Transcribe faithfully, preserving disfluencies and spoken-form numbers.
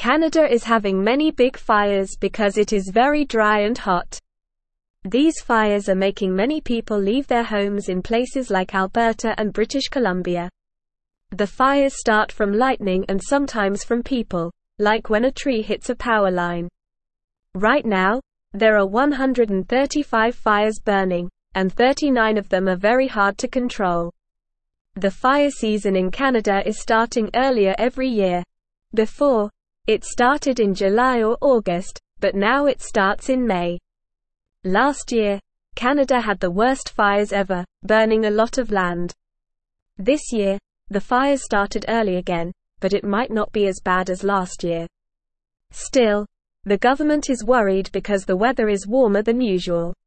Canada is having many big fires because it is very dry and hot. These fires are making many people leave their homes in places like Alberta and British Columbia. The fires start from lightning and sometimes from people, like when a tree hits a power line. Right now, there are one hundred thirty-five fires burning, and thirty-nine of them are very hard to control. The fire season in Canada is starting earlier every year. Before, it started in July or August, but now it starts in May. Last year, Canada had the worst fires ever, burning a lot of land. This year, the fires started early again, but it might not be as bad as last year. Still, the government is worried because the weather is warmer than usual.